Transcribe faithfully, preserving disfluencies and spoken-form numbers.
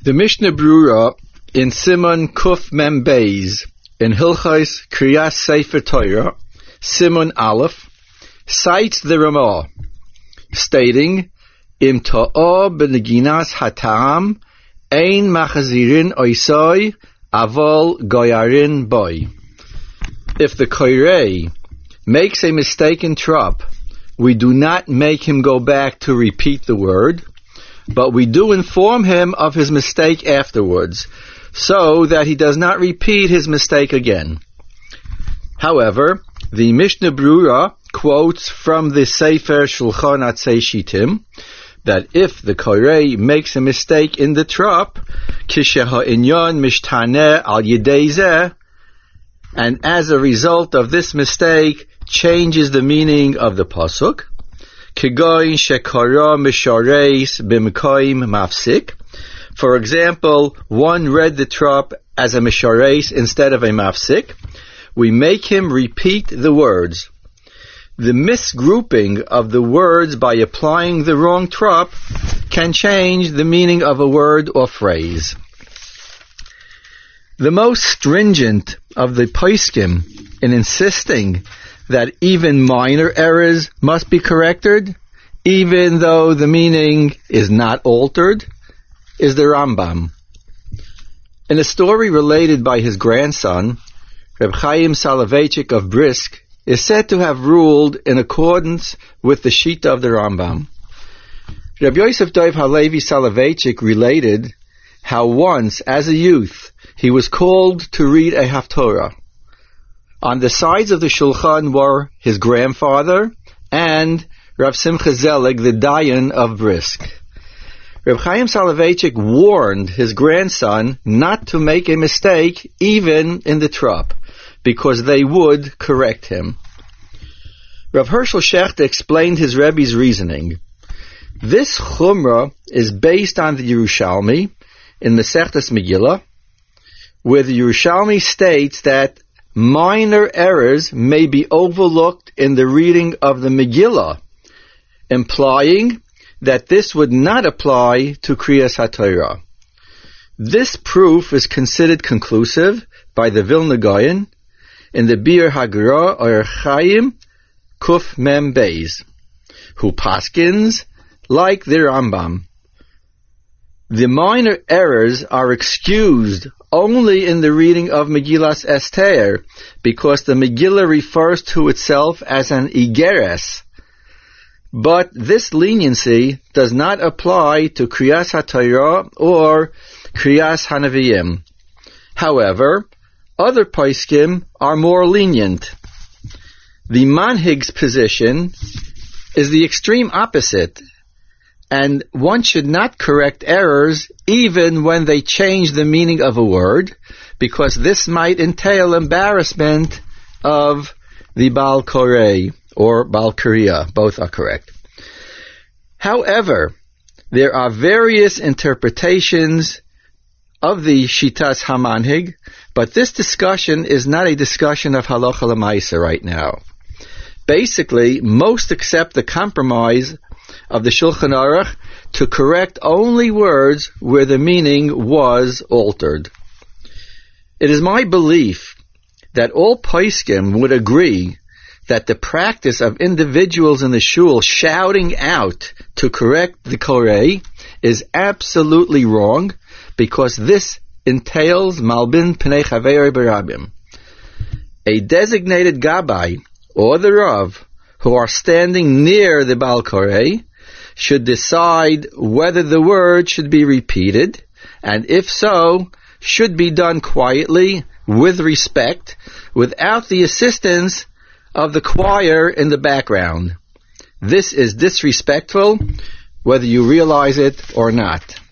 The Mishnah Brura in Simon Kuf Mem Beis in Hilchos Kriyas Sefer Torah, Simon Aleph, cites the Ramah, stating, Im ta'ah b'neginas hatam, ein machazirin oisoi, avol goyarin boy. If the koirei makes a mistake in trop, we do not make him go back to repeat the word, but we do inform him of his mistake afterwards, so that he does not repeat his mistake again. However, the Mishnah Brura quotes from the Sefer Shulchan Atzei Shittim that if the Korei makes a mistake in the trop, kisheha inyon mishtaneh al yedei zeh, and as a result of this mistake changes the meaning of the pasuk, kigoin shekara mishareis b'mkoim mafsik. For example, one read the trop as a mishareis instead of a mafsik. We make him repeat the words. The misgrouping of the words by applying the wrong trop can change the meaning of a word or phrase. The most stringent of the poskim in insisting that even minor errors must be corrected, even though the meaning is not altered, is the Rambam. In a story related by his grandson, Reb Chaim Soloveitchik of Brisk is said to have ruled in accordance with the Shita of the Rambam. Reb Yosef Dov Halevi Soloveitchik related how once, as a youth, he was called to read a Haftorah. On the sides of the Shulchan were his grandfather and Rav Simcha Zelig, the Dayan of Brisk. Reb Chaim Soloveitchik warned his grandson not to make a mistake even in the trop, because they would correct him. Rav Hershel Shechter explained his Rebbe's reasoning. This Chumrah is based on the Yerushalmi in Masechtas Megillah, where the Yerushalmi states that minor errors may be overlooked in the reading of the Megillah, implying that this would not apply to Kriyas HaTorah. This proof is considered conclusive by the Vilna Gaon in the Bir Hagara or Chaim Kuf Mem Beis, who paskins like the Rambam. The minor errors are excused only in the reading of Megillas Esther, because the Megillah refers to itself as an Igeres. But this leniency does not apply to Kriyas HaTorah or Kriyas HaNeviim. However, other poskim are more lenient. The manhig's position is the extreme opposite, and one should not correct errors even when they change the meaning of a word, because this might entail embarrassment of the Baal Korei or Baal Kriya. Both are correct. However, there are various interpretations of the Shitas HaManhig, but this discussion is not a discussion of Halacha L'Maisa right now. Basically, most accept the compromise of the Shulchan Aruch to correct only words where the meaning was altered. It is my belief that all poskim would agree that the practice of individuals in the shul shouting out to correct the Korei is absolutely wrong, because this entails Malbin Pnei Chavei Barabim. A designated Gabbai or the Rav who are standing near the Baal Korei should decide whether the word should be repeated, and if so, should be done quietly, with respect, without the assistance of the choir in the background. This is disrespectful, whether you realize it or not.